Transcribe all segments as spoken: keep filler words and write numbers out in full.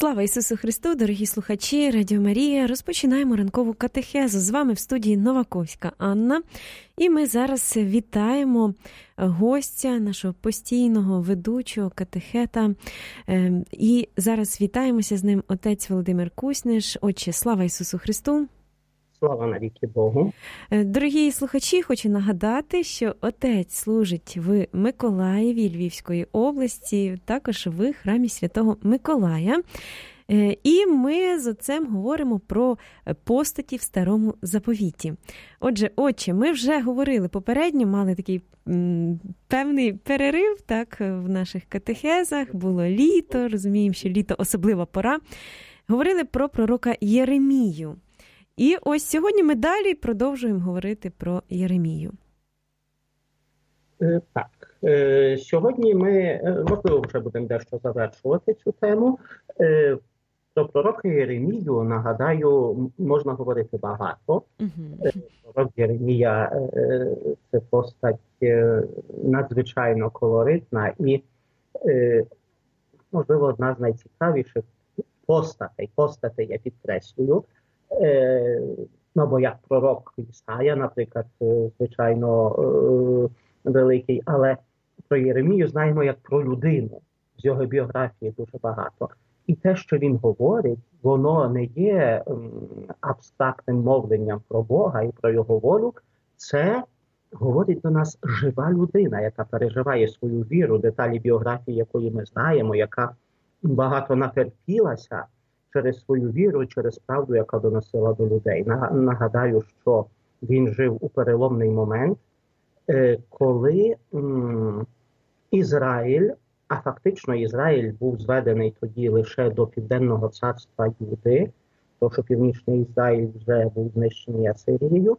Слава Ісусу Христу, дорогі слухачі Радіо Марія. Розпочинаємо ранкову катехезу. З вами в студії Новаковська Анна. І ми зараз вітаємо гостя, нашого постійного ведучого катехета. І зараз вітаємося з ним отець Володимир Кусниш. Отче, слава Ісусу Христу. Слава навіки Богу. Дорогі слухачі, хочу нагадати, що отець служить в Миколаєві Львівської області, також в храмі Святого Миколая. І ми з отцем говоримо про постаті в Старому Заповіті. Отже, отче, ми вже говорили попередньо, мали такий м, певний перерив так, в наших катехезах. Було літо, розуміємо, що літо особлива пора. Говорили про пророка Єремію. І ось сьогодні ми далі продовжуємо говорити про Єремію. Так, сьогодні ми, можливо, вже будемо дещо завершувати цю тему. Про пророка Єремію, нагадаю, можна говорити багато. Uh-huh. Пророк Єремія – це постать надзвичайно колоритна і, можливо, одна з найцікавіших постатей, постатей, я підкреслюю. Ну, бо як пророк Ісая, наприклад, звичайно, великий, але про Єремію знаємо як про людину. З його біографії дуже багато. І те, що він говорить, воно не є абстрактним мовленням про Бога і про його волю. Це говорить до нас жива людина, яка переживає свою віру, деталі біографії, якої ми знаємо, яка багато натерпілася через свою віру, через правду, яка доносила до людей. Нагадаю, що він жив у переломний момент, коли Ізраїль, а фактично Ізраїль був зведений тоді лише до Південного царства Юди, тому що Північний Ізраїль вже був знищений Асирією.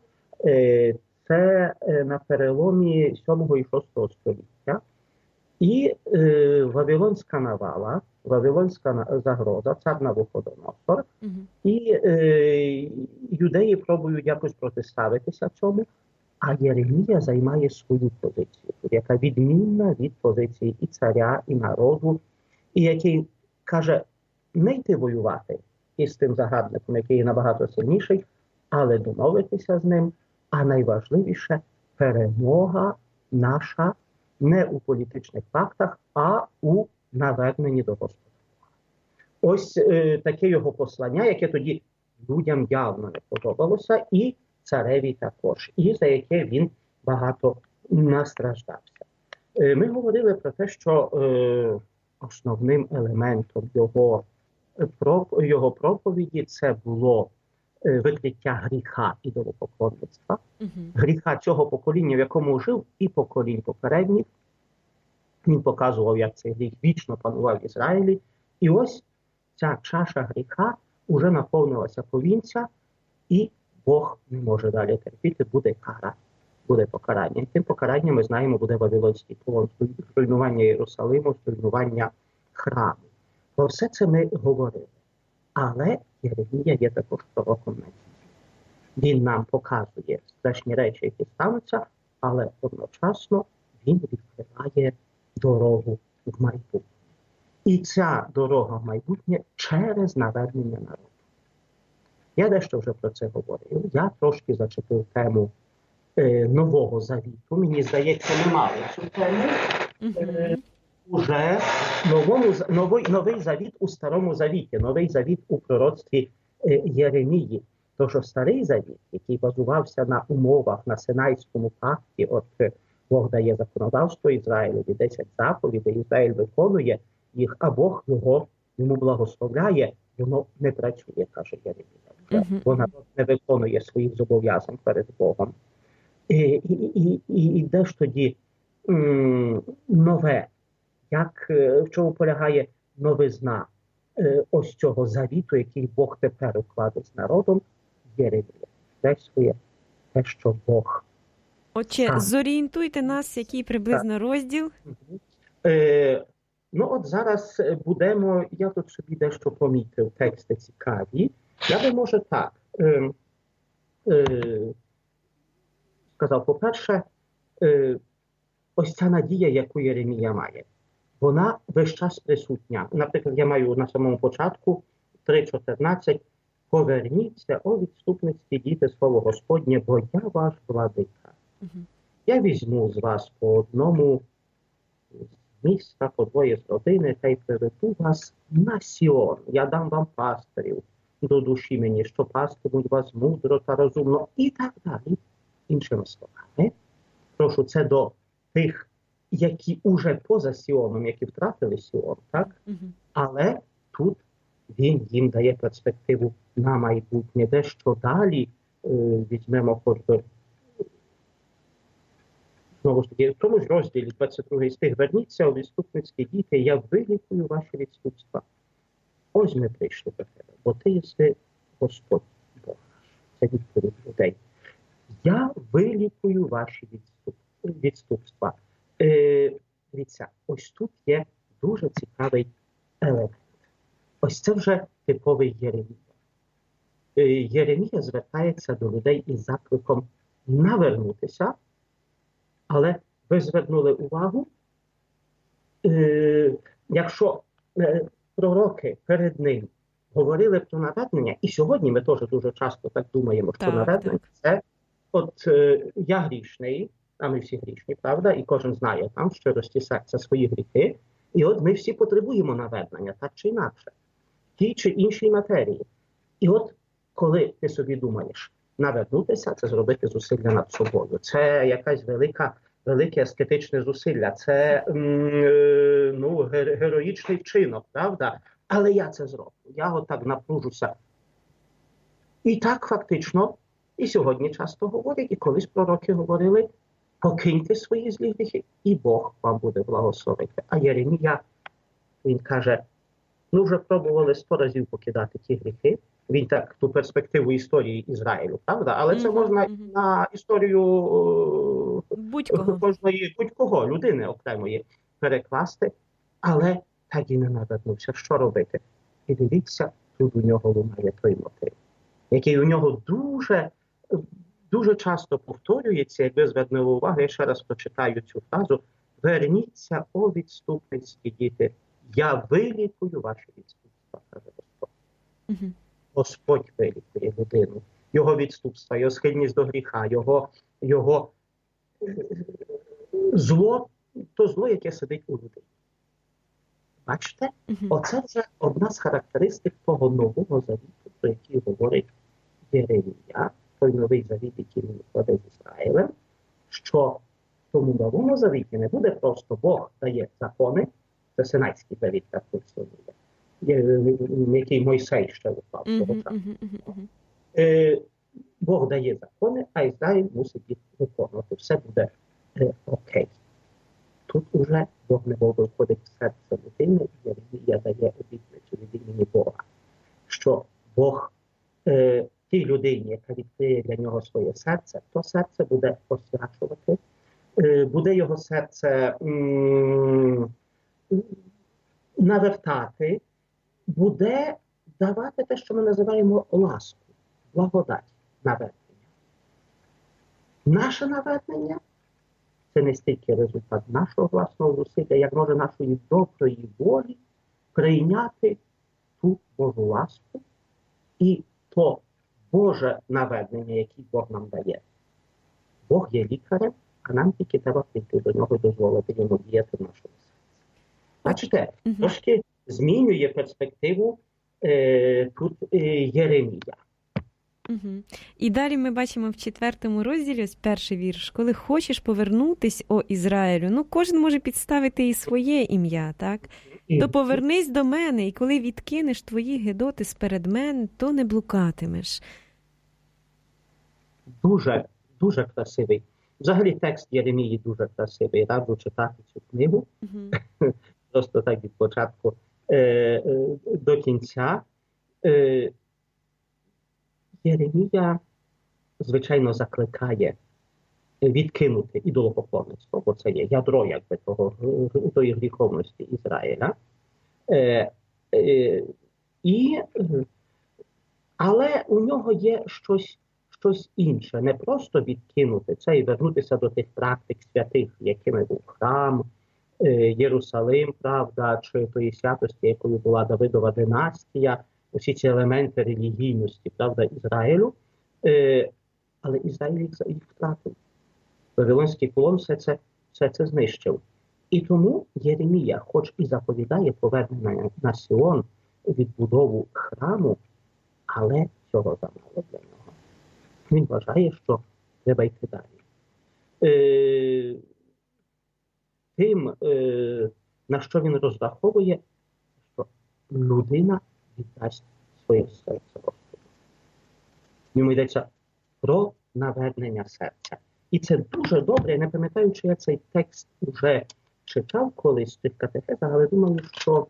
Це на переломі сьомого і шостого століття. І е, Вавилонська навала, Вавилонська загроза, цар Навуходоносор, uh-huh. і е, юдеї пробують якось протиставитися цьому, а Єремія займає свою позицію, яка відмінна від позиції і царя, і народу, і який каже не йти воювати із тим загарбником, який набагато сильніший, але домовитися з ним, а найважливіше – перемога наша не у політичних фактах, а у наверненні до Господа. Ось е, таке його послання, яке тоді людям явно не подобалося, і цареві також, і за яке він багато настраждався. Е, ми говорили про те, що е, основним елементом його, про, його проповіді це було е, викриття гріха ідолопоклонництва, угу. гріха цього покоління, в якому жив і поколінь попередніх. Він показував, як цей гріх вічно панував в Ізраїлі. І ось ця чаша гріха уже наповнилася повінця, і Бог не може далі терпіти, буде кара, буде покарання. І тим покаранням, ми знаємо, буде Вавилонський полон, зруйнування Єрусалиму, зруйнування храму. Про все це ми говорили. Але Єремія є також пророком надії. Він нам показує страшні речі, які стануться, але одночасно він відкриває дорогу в майбутнє. І ця дорога в майбутнє через навернення народу. Я дещо вже про це говорив. Я трошки зачепив тему е, Нового Завіту. Мені здається, ми мали цю тему. Е, уже новому, новий, новий Завіт у Старому Завіті, Новий Завіт у пророцтві е, Єремії. Тож Старий Завіт, який базувався на умовах, на Синайському пакті, от Бог дає законодавство Ізраїлеві, десять заповідей, Ізраїль виконує їх, а Бог його, йому благословляє, воно не працює, каже Єремія. Uh-huh. Вона не виконує своїх зобов'язань перед Богом. І, і, і, і, і де ж тоді м, нове, як, в чому полягає новизна е, ось цього завіту, який Бог тепер укладе з народом, Єремія. Де своє те, що Бог. Отче, а. зорієнтуйте нас, який приблизно так. розділ. Е, ну от зараз будемо, я тут собі дещо помітив, тексти цікаві. Я би, може, так е, е, сказав, по-перше, е, ось ця надія, яку Єремія має. вона весь час присутня. Наприклад, я маю на самому початку три чотирнадцять. Поверніться, о відступницькі діти, слово Господнє, бо я ваш владика. Uh-huh. Я візьму з вас по одному з міста, по двоє з родини, та й приведу вас на Сіон. Я дам вам пастирів до душі мені, що пастимуть вас мудро та розумно, і так далі. Іншими словами, прошу, це до тих, які уже поза Сіоном, які втратили Сіон, так? Uh-huh. Але тут він їм дає перспективу на майбутнє. Дещо далі е, візьмемо хоч би, знову ж таки, в тому ж розділі двадцять другий стих. Верніться, о відступницькі діти, я вилікую ваші відступства. Ось ми прийшли до тебе, бо ти єси Господь Бог наш. Це відповідь людей. Я вилікую ваші відступ, відступства. Е, дивіться, ось тут є дуже цікавий елемент. Ось це вже типовий Єремія. Єремія звертається до людей із закликом навернутися, але ви звернули увагу, е, якщо е, пророки перед ним говорили про навернення, і сьогодні ми теж дуже часто так думаємо, що так, навернення так. Це от е, я грішний, а ми всі грішні, правда, і кожен знає там в щирості серця свої гріхи, і от ми всі потребуємо навернення, так чи інакше. Тій чи іншій матерії. І от коли ти собі думаєш, навернутися, це зробити зусилля над собою. Це якась велика, велике аскетичне зусилля, це м, ну, героїчний вчинок, правда? Але я це зроблю, я отак напружуся. І так фактично, і сьогодні часто говорять, і колись пророки говорили, покиньте свої злі гріхи, і Бог вам буде благословити. А Єремія, він каже, ми вже пробували сто разів покидати ті гріхи. Він так ту перспективу історії Ізраїлю, правда? Але це mm-hmm. можна mm-hmm. на історію будь-кого. кожної, будь-кого, людини окремої перекласти. Але так і не навернувся. Що робити? І дивіться, тут у нього лунає той мотив, який у нього дуже, дуже часто повторюється. Якби звернули увагу, я ще раз прочитаю цю фразу. Верніться, о відступницькі діти, я вилікую ваші відступства, каже Господь. Uh-huh. Господь вилікує людину. Його відступства, його схильність до гріха, його, його зло, то зло, яке сидить у людині. Бачите? Uh-huh. Оце вже одна з характеристик того нового завіту, про який говорить Єремія, той новий завіт, який він вкладе з Ізраїлем, що в тому новому завіті не буде просто Бог дає закони, це Синайський завіт, так функціонує, який Мойсей ще уклав того часу. Е, Бог дає закони, а Ізраїль мусить їх виконувати. Все буде е, окей. Тут уже Бог не Бог виходить в серце людини, і Єремія дає обітницю від імені Бога, що Бог е, тій людині, яка відкриє для нього своє серце, то серце буде освячувати, е, буде його серце м- навертати, буде давати те, що ми називаємо ласку, благодать навернення. Наше навернення – це не стільки результат нашого власного зусилля, як може нашої доброї волі прийняти ту Божу ласку і то Боже навернення, яке Бог нам дає. Бог є лікарем, а нам тільки треба прийти до нього і дозволити йому діяти в нашому серці. Бачите, uh-huh. трошки змінює перспективу е, тут е, Єремія. Угу. І далі ми бачимо в четвертому розділі, ось перший вірш, коли хочеш повернутись, о Ізраїлю, ну кожен може підставити і своє ім'я, так? То повернись до мене, і коли відкинеш твої гидоти сперед мене, то не блукатимеш. Дуже, дуже красивий. Взагалі текст Єремії дуже красивий. Раджу читати цю книгу. Угу. Просто так від початку е, е, до кінця. Е, Єремія, звичайно, закликає відкинути ідолопоклонництво, бо це є ядро, якби, того, тої гріховності Ізраїля. Е, е, і, але у нього є щось, щось інше. Не просто відкинути це і вернутися до тих практик святих, якими був храм, Єрусалим, правда, чи тої святості, якою була Давидова династія, усі ці елементи релігійності, правда, Ізраїлю. Але Ізраїль їх, їх втратив. Вавилонський полон все це, все це знищив. І тому Єремія, хоч і заповідає повернення на Сіон, відбудову храму, але цього замало для нього. Він вважає, що треба йти далі. Е, тим, е, на що він розраховує, що людина віддасть своє серце Господу. Йому йдеться про навернення серця. І це дуже добре. Я не пам'ятаю, чи я цей текст вже читав колись в тих катехезах, але думаю, що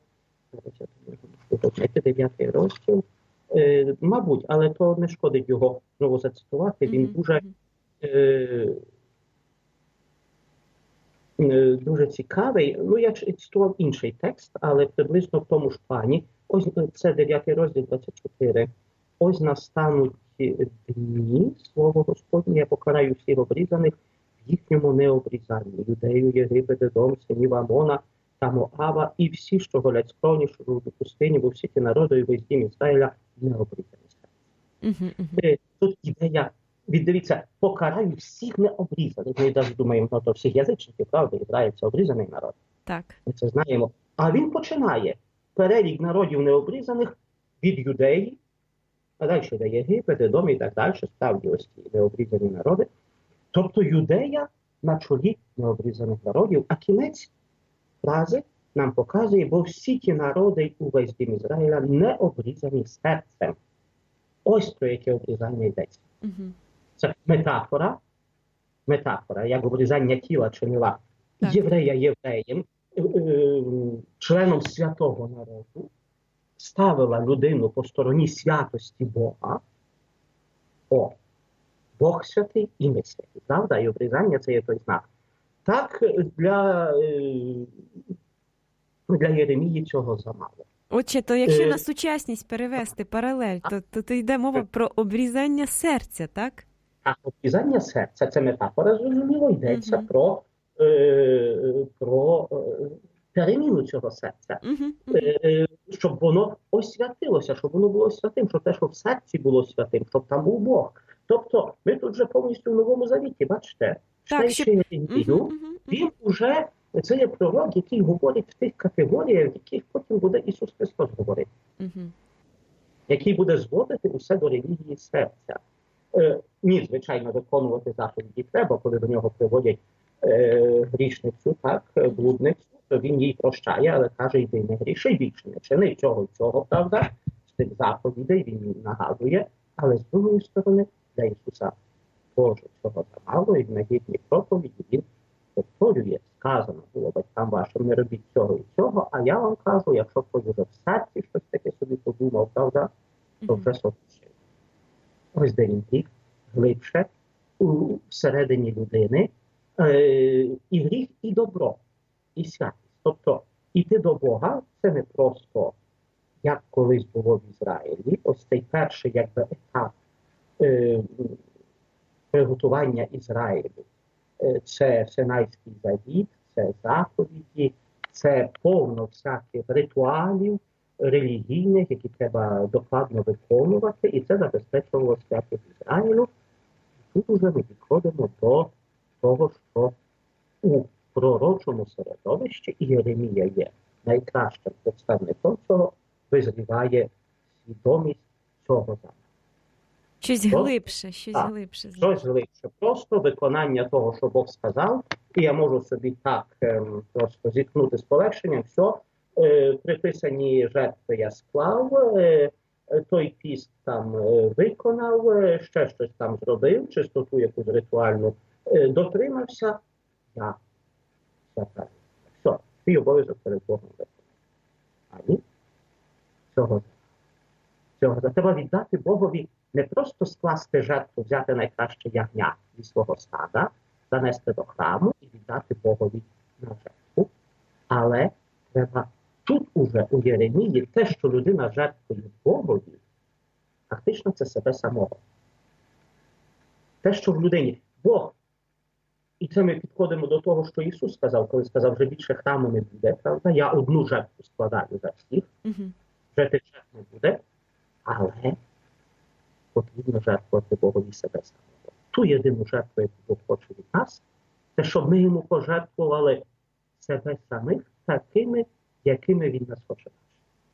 дев'ятий розділ, е, мабуть, але то не шкодить його знову зацитувати. Він mm-hmm. дуже е, е, дуже цікавий. Ну, я цитував інший текст, але приблизно в тому ж плані. Ось це дев'ятий розділ, двадцять чотири. Ось настануть дні, слово Господнє, я покараю всіх обрізаних в їхньому необрізанні. Юдею, Єгипет, Едом, синів Амона та Моава і всі, що голять скроні, що живуть у пустині, бо всі ті народи і весь дім Ізраїля не обрізані. Uh-huh, uh-huh. Тут ідея, дивіться, покараю всіх необрізаних. Ми навіть думаємо, ну, то всіх язичників, правда, Ізраїль це обрізаний народ. Так. Ми це знаємо. А він починає перелік народів необрізаних від Юдеї, а далі йде Єгипет, Едом і так далі, справді ось ті необрізані народи. Тобто Юдея на чолі необрізаних народів, а кінець фрази нам показує, бо всі ті народи увесь дім Ізраїля не обрізані серцем. Ось про яке обрізання йдеться. Угу. Це метафора, метафора, як обрізання тіла чинила так. єврея євреєм, членом святого народу, ставила людину по стороні святості Бога. О, Бог святий і ми святий, правда? І обрізання – це є той знак. Так, для, для Єремії цього замало. Отже, то якщо на сучасність перевести паралель, то, то, то йде мова про обрізання серця, так? А обрізання серця – це метафора, зрозуміло, йдеться uh-huh. про, е, про е, переміну цього серця. Uh-huh. Uh-huh. Е, щоб воно освятилося, щоб воно було святим, щоб те, що в серці було святим, щоб там був Бог. Тобто, ми тут вже повністю в Новому Завіті, бачите, читаючи Єремію, uh-huh. він уже, це є пророк, який говорить в тих категоріях, в яких потім буде Ісус Христос говорити. Uh-huh. Який буде зводити усе до релігії серця. Е, ні, звичайно, виконувати заповіді треба, коли до нього приводять е, грішницю, так, блудницю, то він їй прощає, але каже, йди не гріши більше, не чини цього і цього, правда, з тих заповідей він нагадує, але з другої сторони, для Ісуса Боже, цього замало, і на гідній проповіді він повторює, сказано було батькам вашим, не робіть цього і цього, а я вам кажу, якщо хтось вже в серці щось таке собі подумав, правда, то вже соточив. Ось де він гріх, глибше, у всередині людини, е, і гріх, і добро, і святість. Тобто, іти до Бога – це не просто, як колись було в Ізраїлі, ось цей перший, якби, етап е, приготування Ізраїлю. Е, це Синайський завіт, це заповіді, це повно всяких ритуалів, релігійних, які треба докладно виконувати, і це забезпечувало святість Ізраїлю. Тут уже ми підходимо до того, що у пророчому середовищі, і Єремія є найкращим представником цього, визріває свідомість цього замку. Щось глибше, щось так, глибше. Щось глибше. Просто виконання того, що Бог сказав, і я можу собі так ем, просто зіткнути з полегшенням, все, е, приписані жертви я склав, е, той піст там е, виконав, е, ще щось там зробив, чистоту якусь ритуальну е, дотримався, я свята. Все, твій обов'язок перед Богом виконав. А ні, цього, цього. Треба віддати Богові не просто скласти жертву, взяти найкраще ягня зі свого стада, занести до храму і віддати Богові на жертву, але треба тут уже у Єремії те, що людина жертвує Богові, фактично це себе самого. Те, що в людині Бог І це ми підходимо до того, що Ісус сказав, коли сказав, вже більше храму не буде, правда? Я одну жертву складаю за всіх, Угу. вже тече не буде, але потрібно жертвувати Богові себе самого. Ту єдину жертву, яку Бог хоче від нас, це щоб ми йому пожертвували себе самих такими, якими він нас хоче бачити.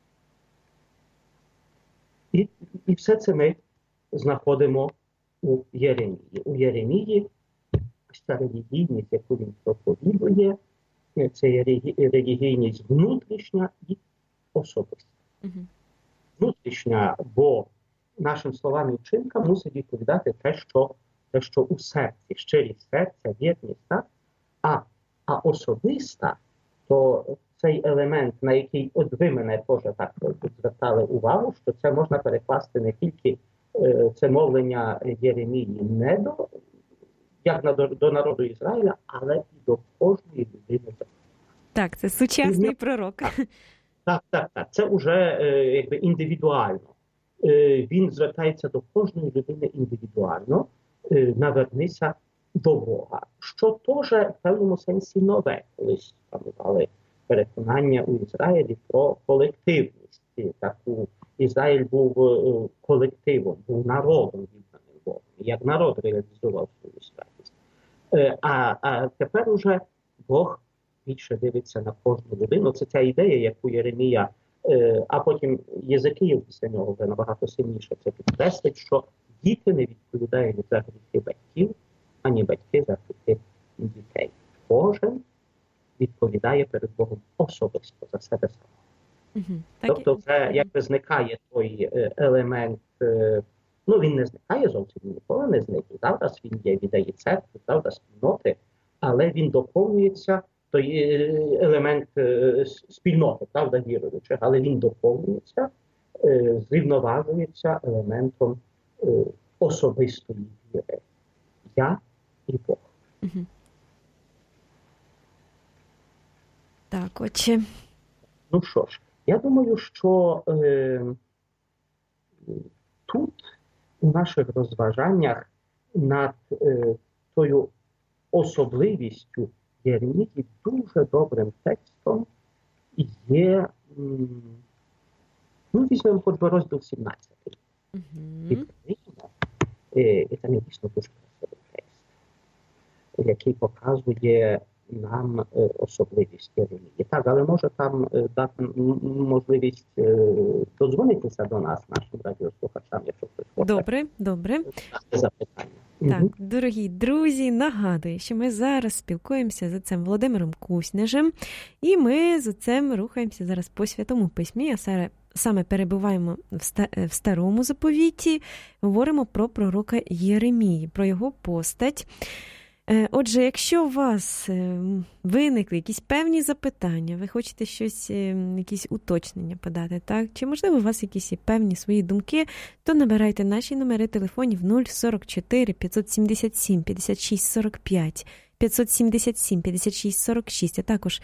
І, і все це ми знаходимо у Єремії. У Єремії ось ця релігійність, яку він проповідує, це є релігійність внутрішня і особиста. Угу. Внутрішня, бо нашим словам і вчинкам мусить відповідати те, що, те, що у серці, щирість серця, вірність, так? А, а особиста, то цей елемент, на який от ви мене теж так звертали увагу, що це можна перекласти не тільки е, це мовлення Єремії не до, як на, до, до народу Ізраїля, але і до кожної людини. Так, це сучасний пророк. Так, так, так. Це вже е, якби індивідуально. Е, він звертається до кожної людини індивідуально, е, навернися до Бога. Що теж в певному сенсі нове. Колись пам'ятали переконання у Ізраїлі про колективність. Таку Ізраїль був е, колективом, був народом відданим Богом. Як народ реалізував свою святість. Е, а, а тепер уже Бог більше дивиться на кожну людину. Це ця ідея, яку Єремія, е, а потім Єзекіїл після нього вже набагато сильніше це підкреслить, що діти не відповідають за гріхи батьків, ані батьки за гріхи дітей. Кожен відповідає перед Богом особисто за себе самого. Угу. Тобто вже якби зникає той е, елемент, е, ну він не зникає зовсім, ніколи не зникає. Правда, він є в ідеї церкви, правда, спільноти, але він доповнюється, той елемент е, спільноти, правда, віруючих, але він доповнюється, е, зрівноважується елементом е, особистої віри. Я і Бог. Угу. Так, отче. Ну що ж, я думаю, що е, тут у наших розважаннях над е, тою особливістю Єремії дуже добрим текстом є, м, ну, візьмемо хоч би розділ сімнадцятий. Угу. І, і це не дійсно дуже красивий текст, який показує нам е, особливість Єремії. Так, але може там е, дати можливість е, додзвонитися до нас, нашим радіослухачам, якщо хтось хоче. Добре, добре. Запитання. Так, Угу. дорогі друзі, нагадую, що ми зараз спілкуємося з отцем Володимиром Куснежем, і ми з отцем рухаємося зараз по Святому Письмі, а саме перебуваємо в Старому Заповіті, говоримо про пророка Єремії, про його постать. Отже, якщо у вас виникли якісь певні запитання, ви хочете щось, якісь уточнення подати, так? Чи, можливо, у вас якісь певні свої думки, то набирайте наші номери телефонів нуль сорок чотири п'ятсот сімдесят сім п'ятдесят шість сорок п'ять, п'ятсот сімдесят сім п'ятдесят шість сорок шість, а також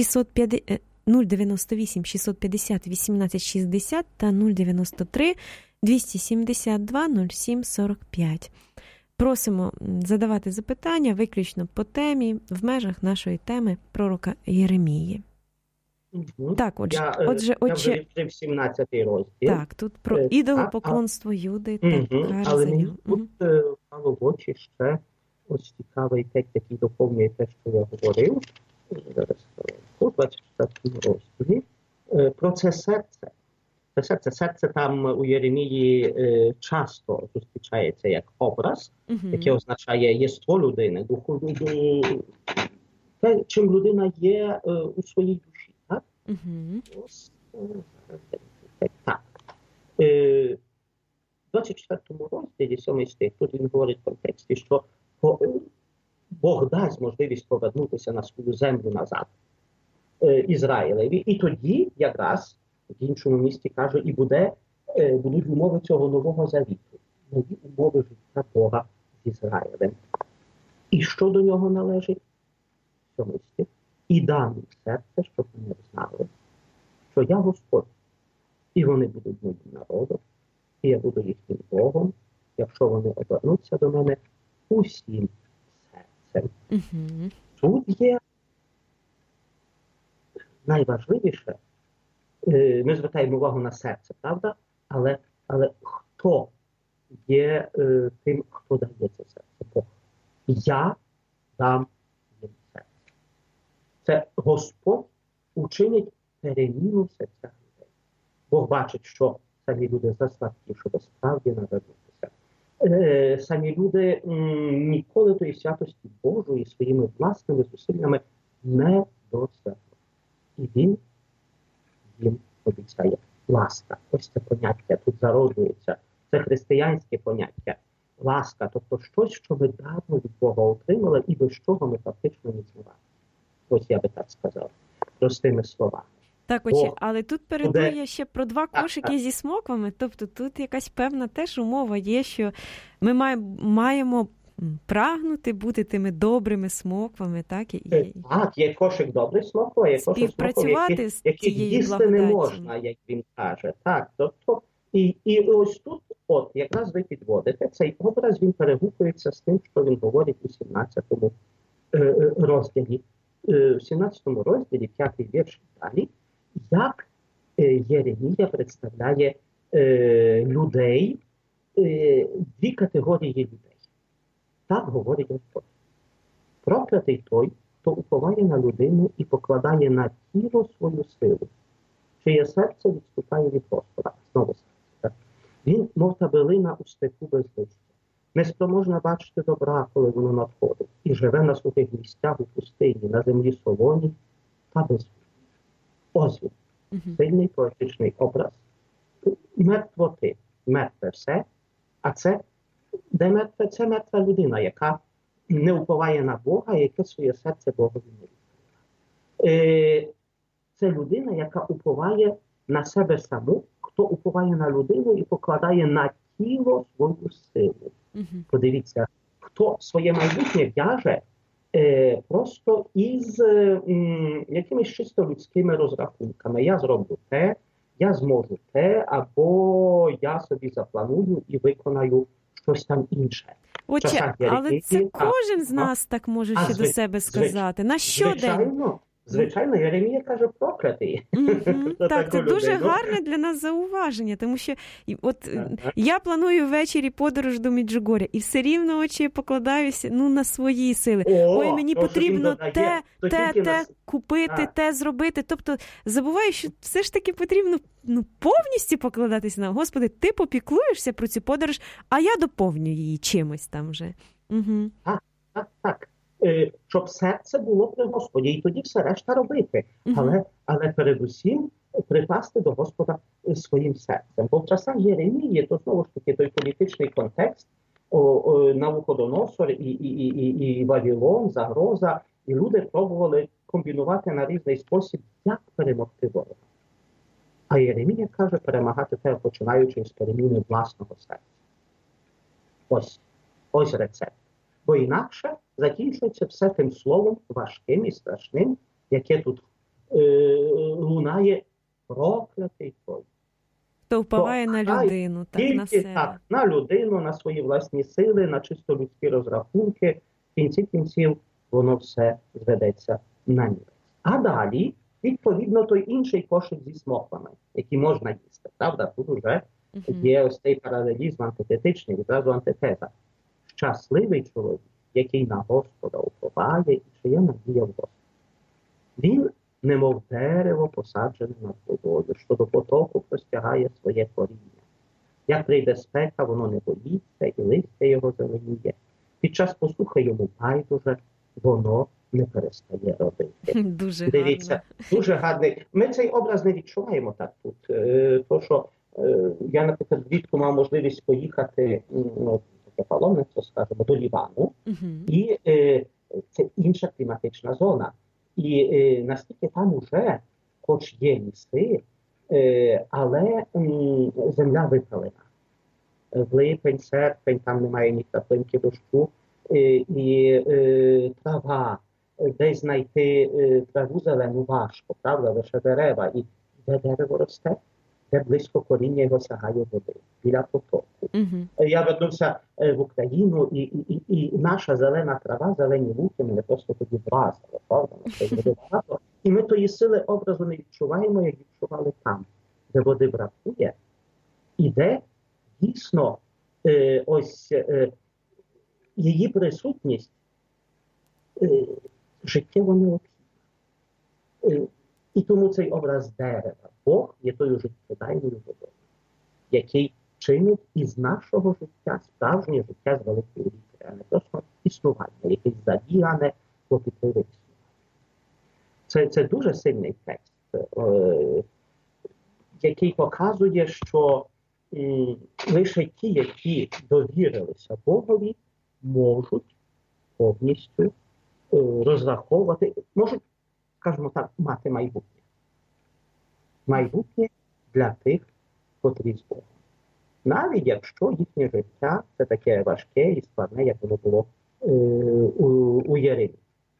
нуль дев'яносто вісім шістсот п'ятдесят вісімнадцять шістдесят та нуль дев'яносто три двісті сімдесят два нуль сім сорок п'ять. Просимо задавати запитання виключно по темі, в межах нашої теми пророка Єремії. Угу. Так, отже, я, отже, я отже, вже відкрив сімнадцятий розділ. Так, тут про Е, ідолопоклонство Юди та угу. кари Але за мені нього. тут е, впало в очі ще ось цікавий текст, який доповнює те, що я говорив. Зараз у двадцять четвертому розділі. Е, про це серце. Це серце. Серце там у Єремії е, часто зустрічається як образ, Угу. яке означає єство людини, духу людини, те, чим людина є е, у своїй душі. Так? Угу. Ось, е, так. Е, в двадцять четвертому розділі, сьомий стих, тут він говорить в контексті, що Бог дасть можливість повернутися на свою землю назад е, Ізраїлеві. І тоді якраз в іншому місті каже, і буде, е, будуть умови цього нового завіту. Нові умови життя Бога з Ізраїлем. І що до нього належить? Сьомий стих. І дам їм серце, щоб вони знали, що я Господь. І вони будуть моїм народом, і я буду їхнім Богом, якщо вони обернуться до мене усім серцем. серцем. Угу. Тут є найважливіше, ми звертаємо увагу на серце, правда? Але, але хто є е, тим, хто дає це серце? Бог. Я дам їм серце. Це Господь учинить переміну в серцях людей. Бог бачить, що самі люди заслабкі, щоб справді навернутися. Е, самі люди м, ніколи тої святості Божої своїми власними зусиллями не досягнуть. І Він їм обіцяє ласка. Ось це поняття тут зароджується. Це християнське поняття. Ласка, тобто щось, що ми давно від Бога отримали і без чого ми фактично не змогли. Ось я би так сказав, простими словами. Так, отче, але тут передує буде... ще про два кошики так, так. зі смоквами, тобто тут якась певна теж умова є, що ми маємо прагнути бути тими добрими смоквами, так? І... Так, є кошик добрих смокв, є кошик смокв, які, які їсти не можна, як він каже. Так, тобто, і, і ось тут, от, якраз ви підводите, цей образ, він перегукується з тим, що він говорить у сімнадцятому е, розділі. Е, в сімнадцятому розділі, п'ятий вірш далі, як е, Єремія представляє е, людей, е, дві категорії людей. Так говорить Господь. Проклятий той, хто уповає на людину і покладає на тіло свою силу, чиє серце відступає від Господа. Знову серце. Він, мов табелина у степу без листя, неспроможна бачити добра, коли воно надходить, і живе на сухих місцях у пустині, на землі солоній та без води. Ось він. Uh-huh. Сильний поетичний образ мертвоти. Мертве все, а це де мертве? Це мертва людина, яка не уповає на Бога, яке своє серце Богові не віддає. Це людина, яка уповає на себе саму, хто уповає на людину і покладає на тіло свою силу. Uh-huh. Подивіться, хто своє майбутнє в'яже е, просто із е, м, якимись чисто людськими розрахунками. Я зроблю те, я зможу те, або я собі запланую і виконаю щось там інше. Отче, але це кожен з нас так може ще до себе сказати. На щодень. Звичайно, Єремія каже проклятий. Mm-hmm. Так, це дуже гарне для нас зауваження, тому що от uh-huh. я планую ввечері подорож до Меджугоря, і все рівно очі покладаюся ну, на свої сили. О, Ой, мені потрібно те, те, те нас... купити, а. те зробити. Тобто забуваю, що все ж таки потрібно ну, повністю покладатися на Господи, ти попіклуєшся про цю подорож, а я доповню її чимось там вже. Угу. Так, так, так. Щоб серце було при Господі, і тоді все решта робити. Uh-huh. Але, але передусім припасти до Господа своїм серцем. Бо в часах Єремії, то знову ж таки той політичний контекст, о, о, Навуходоносор і, і, і, і, і Вавилон, загроза, і люди пробували комбінувати на різний спосіб, як перемогти ворога. А Єремія каже, перемагати те, починаючи з переміни власного серця. Ось, ось рецепт. Бо інакше закінчується все тим словом важким і страшним, яке тут е, лунає проклятий той. Хто впливає на людину, так, тільки, на себе. Так, на людину, на свої власні сили, на чисто людські розрахунки. В кінці кінців воно все зведеться на нівець. А далі, відповідно, той інший кошик зі смоквами, які можна їсти. Правда, тут вже uh-huh. є ось цей паралелізм антитетичний, відразу антитеза. Щасливий чоловік, який на Господа уповає і чиє надія в Господі. Він, немов дерево, посаджене над водою, що до потоку простягає своє коріння. Як прийде спека, воно не боїться, і листя його зеленіє. Під час посухи йому байдуже, воно не перестає робити. Дуже Дивіться, гарно. Дуже гарний. Ми цей образ не відчуваємо так тут. То, що я, наприклад, влітку мав можливість поїхати, ну, паломництво, скажімо, до Лівану, uh-huh. і е, це інша кліматична зона. І е, наскільки там уже, хоч є ліси, е, але м, земля випалена. В липень, серпень, там немає ні краплинки дощу, е, і е, трава, десь знайти е, траву зелену важко, правда, лише дерева. І де дерево росте? де близько коріння його сягає води, біля потоку. Мгм. Я вернувся е, в Україну, і, і, і, і наша зелена трава, зелені луки мене просто тоді вразили, правда? Це води багато. І ми тої сили образу не відчуваємо, як відчували там, де води бракує, і де дійсно е, ось е, її присутність е, життєво необхідна. Е, і тому цей образ дерева, Бог є тою життєдайною водою, який чинить із нашого життя справжнє життя з великої літери, а не просто існування, якесь забігане, клопітливе існування. Це, це дуже сильний текст, е, який показує, що м, лише ті, які довірилися Богові, можуть повністю е, розраховувати, можуть, скажімо так, мати майбутнє. Майбутнє для тих, котрі з Богом. Навіть якщо їхнє життя це таке важке і складне, як воно було е, у, у Єремії.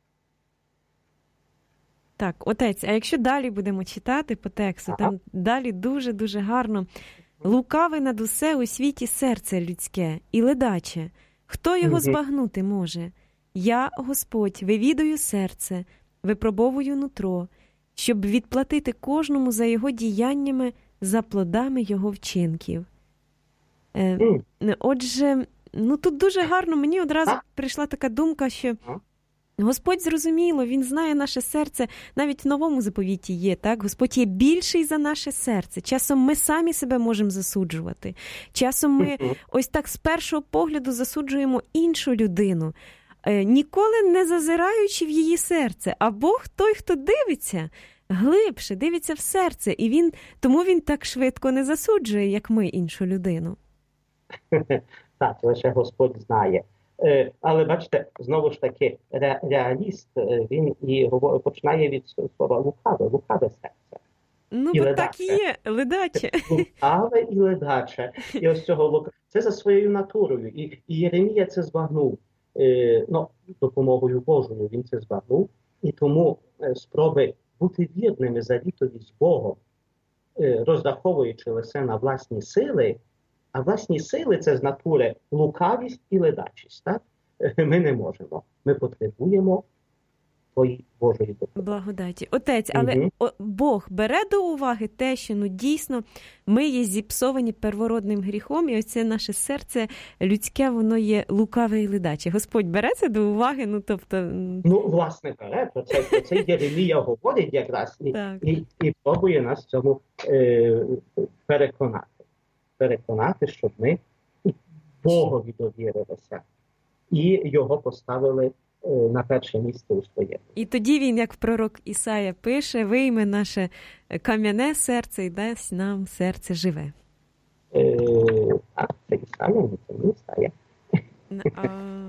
Так, отець, а якщо далі будемо читати по тексту, Ага. там далі дуже-дуже гарно. Лукаве над усе у світі серце людське і ледаче. Хто його Мгм. збагнути може? Я, Господь, вивідую серце, випробовую нутро, щоб відплатити кожному за його діяннями, за плодами його вчинків. Е, М. Отже, ну тут дуже гарно, мені одразу А? прийшла така думка, що А? Господь зрозуміло, Він знає наше серце, навіть в Новому заповіті є, так? Господь є більший за наше серце. Часом ми самі себе можемо засуджувати. Часом ми Мгм. ось так з першого погляду засуджуємо іншу людину, е, ніколи не зазираючи в її серце. А Бог той, хто дивиться глибше, дивиться в серце, і він, тому Він так швидко не засуджує, як ми іншу людину. Так, лише Господь знає. Е, але бачите, знову ж таки, ре, реаліст, е, він і говорить, починає від слова лукаве, лукаве серце. Ну, І бо ледаче. так є, ледаче. Лукаве і ледаче. І ось цього лука. Це за своєю натурою. І, і Єремія це збагнув. Е, ну, допомогою Божою він це збагнув. І тому е, спроби бути вірними завітові з Богом, е, розраховуючи лише на власні сили, а власні сили – це з натури лукавість і ледачість. Так? Ми не можемо. Ми потребуємо тої Божої допомоги. Благодаті. Отець, але Мгм. о, Бог бере до уваги те, що ну дійсно ми є зіпсовані первородним гріхом, і оце наше серце людське, воно є лукаве і ледаче. Господь бере це до уваги, ну тобто... м, Ну, власне, бере, про це, про це Єремія говорить якраз і, Так. і, і пробує нас в цьому е, переконати. Переконати, щоб ми Богові довірилися і його поставили е, на перше місце у своєму. І тоді він, як пророк Ісая пише, вийме наше кам'яне серце і дасть нам серце живе. Е, а, це Ісая, не це не Ісая. А...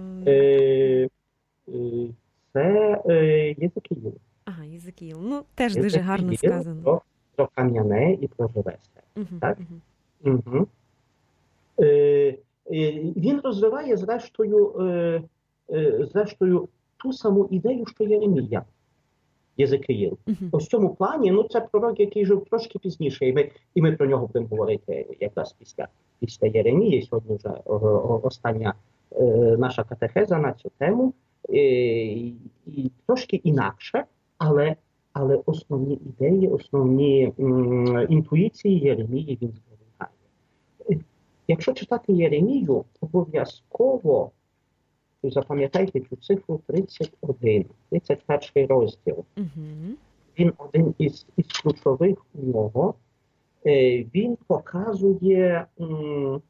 Е, е, це е, Єзекіїл. Ага, Єзекіїл. Ну, теж дуже гарно Єзекіїл сказано. Про, про кам'яне і про живе серце. Угу, Так? угу. Угу. Е, е, він розвиває, зрештою, е, е, зрештою, ту саму ідею, що Єремія, Єзекіїл. Угу. Ось в цьому плані, ну, це пророк, який жив трошки пізніше, і ми, і ми про нього будемо говорити якраз після, після Єремії. Сьогодні вже о, о, остання е, наша катехеза на цю тему. Е, і, і трошки інакше, але, але основні ідеї, основні м, інтуїції Єремії він зберігає. Якщо читати Єремію, обов'язково запам'ятайте цю цифру тридцять один, тридцять перший розділ. Угу. Він один із, із ключових у нього. Е, він показує м,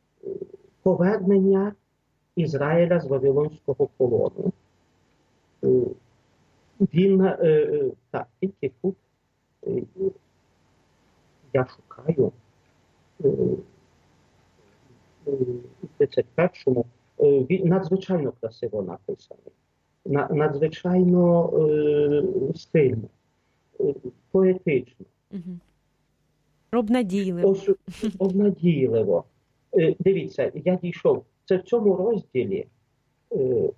повернення Ізраїля з Вавилонського полону. Е, він, е, е, так, тільки тут е, я шукаю е, е, у тридцять першому, е, він надзвичайно красиво написаний, на, надзвичайно е, стильно, е, поетично. Угу. Обнадійливо. Ось, обнадійливо. Е, дивіться, я дійшов. Це в цьому розділі, е,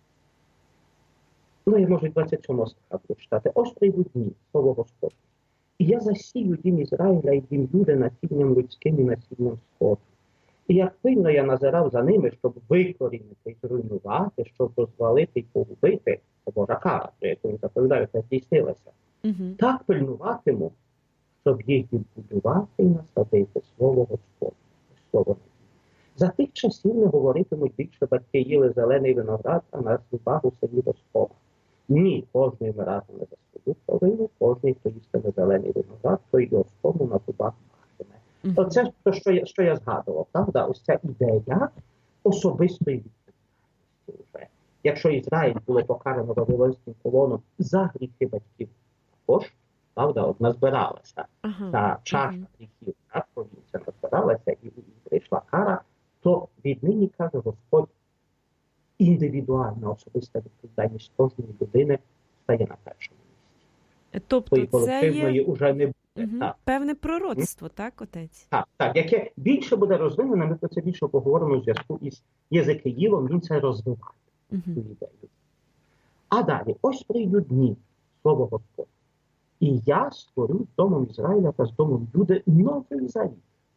ну, я можу двадцять сьомого стиху прочитати. Ось прийдуть дні, слово Господнє. І я засію дім Ізраїля і дім Юди насінням людським і насінням сходу. І як пильно я назирав за ними, щоб викорінити і зруйнувати, щоб розвалити і погубити, це Божа кара, про яку він заповідає, це здійснилося. Угу. Так пильнуватиму, щоб їх відбудувати і насадити слово Господнє. Слово. За тих часів не говоритимуть більше батьки їли зелений виноград, а на зубах у селі розкола. Ні, кожний вмиратиме за свою провину, кожний, хто їстиме зелений виноград, той і оскому на зубах матиме. Mm-hmm. Оце, то, що я, що я згадував, правда? Ось ця ідея особистої відповідальності вже. Якщо Ізраїль було покарано вавилонським полоном за гріхи батьків, також, правда, от назбиралася uh-huh. та чаша uh-huh. гріхів, так, повінця назбиралася і, і прийшла кара, то віднині, каже Господь, індивідуальна особиста відповідальність кожної людини стає на першому місці. Тобто Тої колективної є... вже не буде. Угу. Так. Певне пророцтво, так, отець? Так, так, яке більше буде розвинене, ми про це більше поговоримо у зв'язку із Єзекиїлом, він це розвиває, угу. цю ідею. А далі, ось прийдуть дні, слово Господь. І я створю з домом Ізраїля та з домом Юди новий завіт.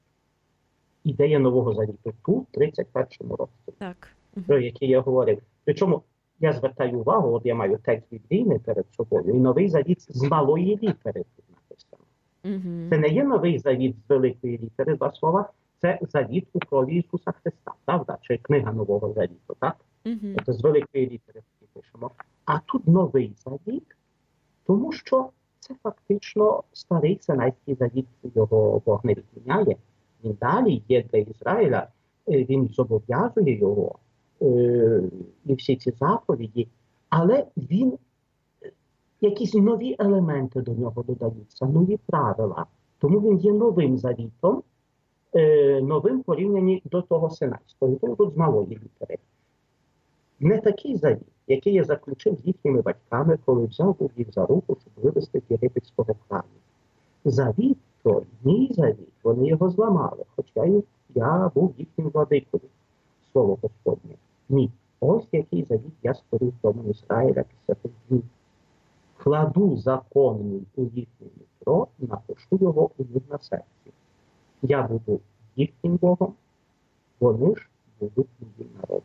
Ідея нового завіту тут, тридцять першому році, так. про який я говорив. Причому я звертаю увагу, от я маю текст біблійний перед собою, і новий завіт з малої літери тут написано. Uh-huh. Це не є новий завіт з великої літери, два слова, це завіт у крові Ісуса Христа, правда? Чи книга Нового Завіту, так? Uh-huh. Це з великої літери пишемо. А тут новий завіт, тому що це фактично старий Синайський завіт, його Бог не відміняє. Він далі є для Ізраїля, він зобов'язує його, е, і всі ці заповіді, але він, якісь нові елементи до нього додаються, нові правила. Тому він є новим завітом, е, новим порівнянні до того Синайського. Тому тут з малої літери. Не такий завіт, який я заключив з їхніми батьками, коли взяв був їх за руку, щоб вивести з єгипетського краю. Завіт той, мій завіт, вони його зламали, хоча я був їхнім владикою. Слово Господнє. Ні. Ось який завіт я створив домом Ізраїля після тих днів. Кладу закон мій у їхнє нутро, напишу його у них на серці. Я буду їхнім Богом, вони ж будуть моїм народом.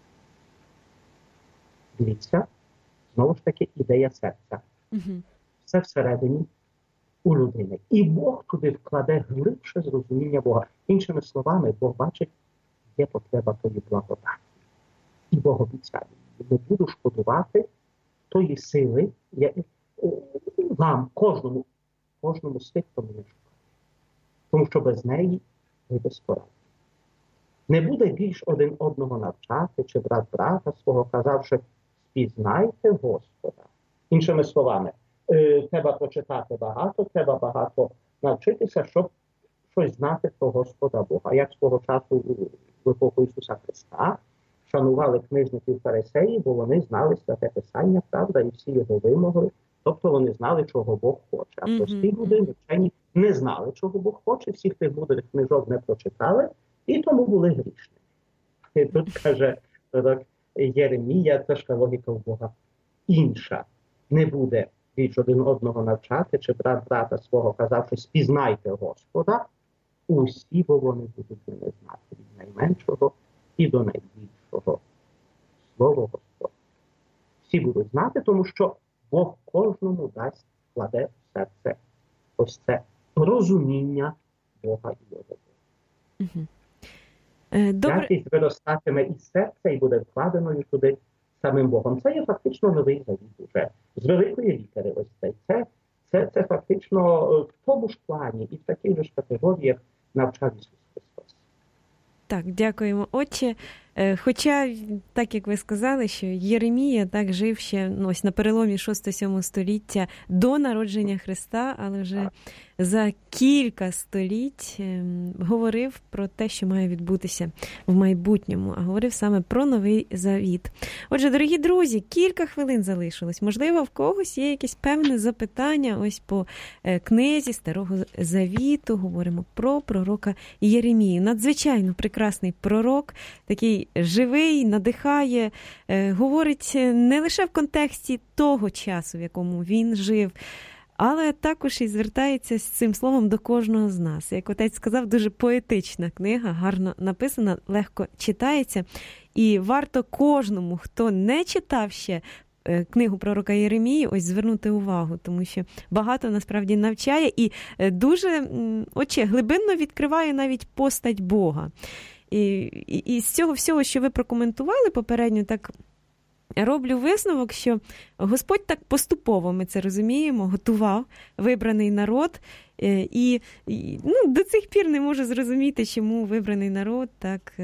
Дивіться, знову ж таки, ідея серця. Угу. Все всередині у людини. І Бог туди вкладе глибше зрозуміння Бога. Іншими словами, Бог бачить, є потреба тої благодаті. І Бог обіцяє, не буду шкодувати тої сили, я, вам, кожному, кожному з тих, хто мене шукає. Тому що без неї ви безпорадні. Не буде більш один одного навчати, чи брат брата свого, казавши, спізнайте Господа. Іншими словами, е, треба прочитати багато, треба багато навчитися, щоб щось знати про Господа Бога. Як свого часу в епоху Ісуса Христа шанували книжників фарисеїв, бо вони знали Святе Писання, правда, і всі його вимогли. Тобто вони знали, чого Бог хоче. А прості люди, вчені, не знали, чого Бог хоче, всіх тих мудрих книжок не прочитали, і тому були грішні. І тут каже так, Єремія, трошка логіка в Бога інша. Не буде більш один одного навчати, чи брат брата свого казавши, спізнайте Господа, усі, бо вони будуть мене знати, від найменшого і до найбільшого. Слово Господь. Всі будуть знати, тому що Бог кожному дасть, кладе в серце ось це розуміння Бога і його. Угу. Добре. Якість виростатиме із серця і буде вкладеною туди самим Богом. Це є фактично новий завіт уже. З великої літери ось цей. Це, це, це фактично в тому ж плані і в таких же ж категоріях навчав Ісус Христос. Так, дякуємо, Отче. Хоча, так як ви сказали, що Єремія так жив ще ну, ось на переломі шостого-сьомого століття до народження Христа, але вже за кілька століть говорив про те, що має відбутися в майбутньому, а говорив саме про Новий Завіт. Отже, дорогі друзі, кілька хвилин залишилось. Можливо, в когось є якесь певне запитання ось по книзі Старого Завіту. Говоримо про пророка Єремію. Надзвичайно прекрасний пророк, такий живий, надихає, говорить не лише в контексті того часу, в якому він жив, але також і звертається з цим словом до кожного з нас. Як отець сказав, дуже поетична книга, гарно написана, легко читається. І варто кожному, хто не читав ще книгу пророка Єремії, ось звернути увагу, тому що багато насправді навчає і дуже, отче, глибинно відкриває навіть постать Бога. І, і, і з цього всього, що ви прокоментували попередньо, так роблю висновок, що Господь так поступово, ми це розуміємо, готував вибраний народ, і, і ну, до цих пір не можу зрозуміти, чому вибраний народ так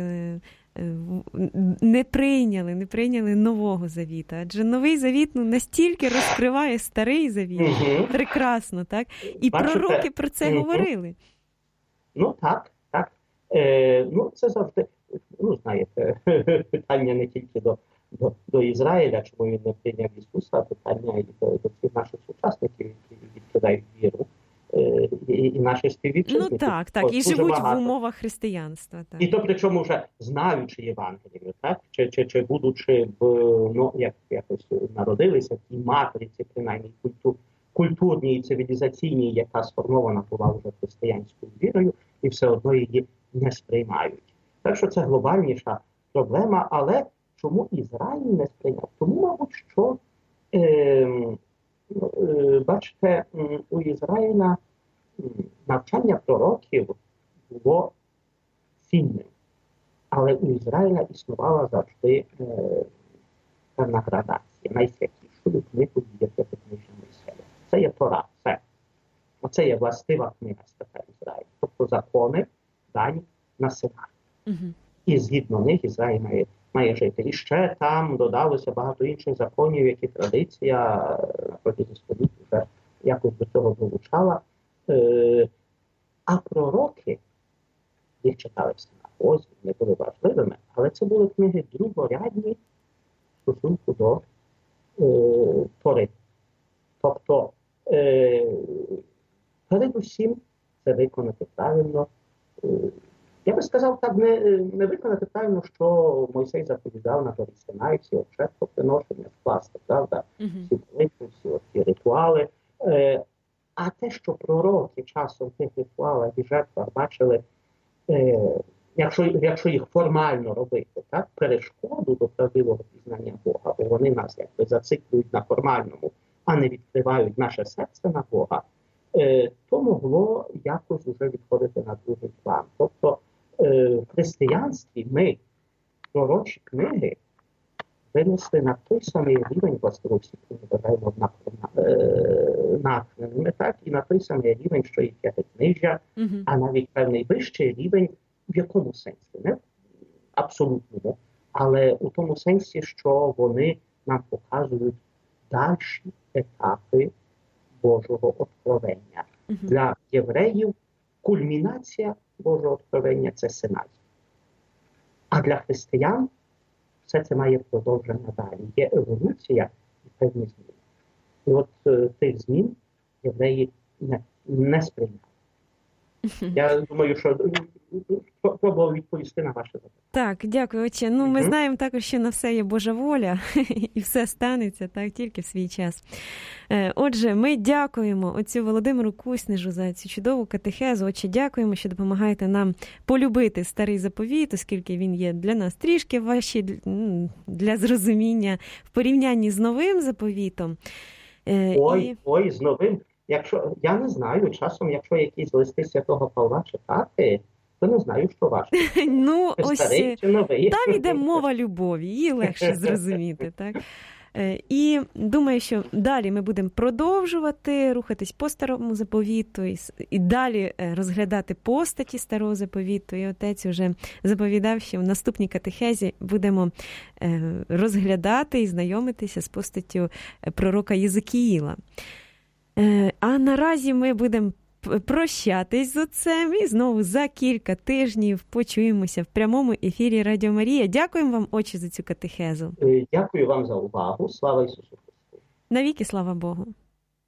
не прийняли, не прийняли Нового Завіта. Адже Новий Завіт ну, настільки розкриває Старий Завіт. Угу. Прекрасно, так? І Бачите? Пророки про це угу. говорили. Ну, так, так. Е, ну, це завжди, ну, знаєте, питання не тільки до, до, до Ізраїля, чому він не прийняв Ісуса, а питання і до, до всіх наших сучасників, які відкидають віру. І, і наші співвітчизники. Ну так, так, і живуть багато в умовах християнства. Так. І то причому вже знаючи Євангелію, так, чи, чи, чи будучи в, ну, як, якось народилися в тій матриці, принаймні, культур, культурній і цивілізаційній, яка сформована була вже християнською вірою, і все одно її не сприймають. Так що це глобальніша проблема, але чому Ізраїль не сприйняв? Тому, мабуть, що е, бачите, у Ізраїля навчання пророків було цінним, але у Ізраїля існувала завжди е, певна градація. Найсвятішою книгою є п'ятикнижжя Мойсея. Це є Тора, це. Оце є властива книга Свята Ізраїля. Тобто закони дані на Синай. Угу. І згідно них Ізраїль має має жити. І ще там додалося багато інших законів, які традиція на протязі століть вже якось до цього долучала. Е, а пророки, їх читали в синагозі, не були важливими, але це були книги другорядні в стосунку до е, Тори. Тобто, е, передусім, це виконати правильно. Е, Я би сказав, так не, не виконати правильно, що Мойсей заповідав на горі Синай, всі жертвоприношення скласти, правда, uh-huh. всі молитви, всі ці ритуали. Е, а те, що пророки часом в тих ритуалах і жертвах бачили, е, якщо, якщо їх формально робити, так, перешкоду до правдивого пізнання Бога, бо вони нас якби зациклюють на формальному, а не відкривають наше серце на Бога, е, то могло якось вже відходити на другий план. Тобто, в християнстві ми пророчі книги винесли на той самий рівень властивості, який ми вважаємо натхненими, так, і на той самий рівень, що і п'ятикнижжя, mm-hmm. а навіть певний вищий рівень, в якому сенсі, не в абсолютному, але у тому сенсі, що вони нам показують дальші етапи Божого откровення. Mm-hmm. Для євреїв кульмінація Божого откровення – це Синай. А для християн все це має продовження далі. Є еволюція і певні зміни. І от е, тих змін євреї не, не сприйняли. Я думаю, що пробував відповісти на ваше запитання. Так, дякую, отче. Ну, ми mm-hmm. знаємо також, що на все є Божа воля, і все станеться, так, тільки в свій час. Отже, ми дякуємо отцю Володимиру Куснежу за цю чудову катехезу. Отче, дякуємо, що допомагаєте нам полюбити Старий Заповіт, оскільки він є для нас трішки важчий для зрозуміння в порівнянні з Новим Заповітом. Ой, і... ой, з Новим. Якщо, я не знаю, часом, якщо якісь листи Святого Павла читати, то не знаю, що важко. Ну, ось старий чи новий. Там іде мова любові, її легше зрозуміти, так? І думаю, що далі ми будемо продовжувати рухатись по Старому Заповіту і, і далі розглядати постаті Старого Заповіту. І отець уже заповідав, що в наступній катехезі будемо розглядати і знайомитися з постаттю пророка Єзекіїла. А наразі ми будемо прощатись з отцем і знову за кілька тижнів почуємося в прямому ефірі Радіо Марія. Дякуємо вам, отче, за цю катехезу. Дякую вам за увагу. Слава Ісусу Христу. Навіки слава Богу.